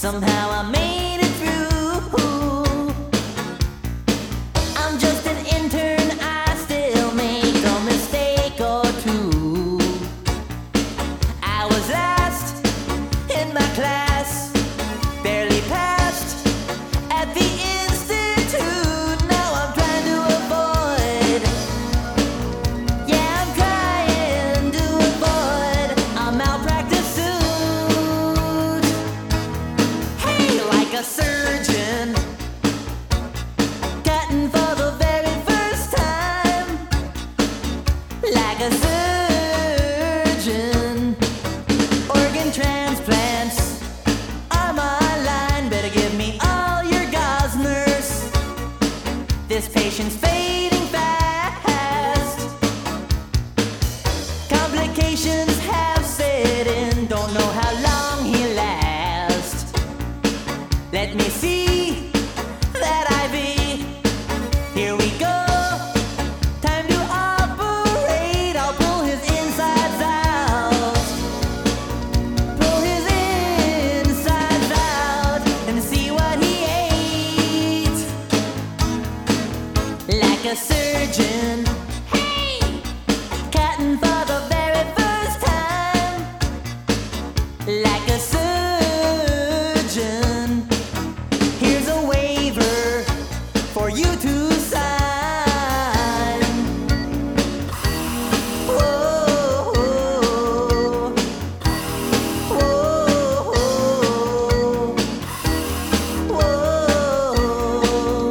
Somehow I made it through. I'm just an intern, I still make a mistake or two. I was last in my class, barely passed at the institute. Now I'm trying to avoid, yeah, I'm trying to avoid a malpractice suit. Hey, like a surgeon, cutting for the very first time. Like a surgeon, organ transplants are my line. Better give me all your gauze, nurse. This patient's fading fast. Complications have set in, don't know how long he'll last. Let me see that IV. Here we go. Time to operate. I'll pull his insides out. Pull his insides out and see what he ate. Like a surgeon, hey, cutting for the very first time. Like a surgeon, here's a waiver for you to sign. Whoa, whoa, whoa.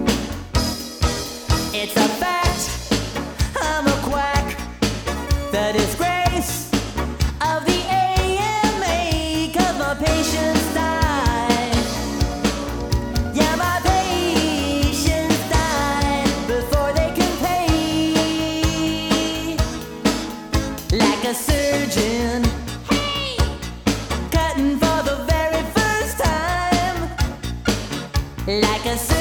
It's a fact, I'm a quack, the disgrace of the AMA, 'cause my patients die. Yeah, my patients die before they can pay. Like a surgeon, hey, cutting for the very first time. Like a surgeon.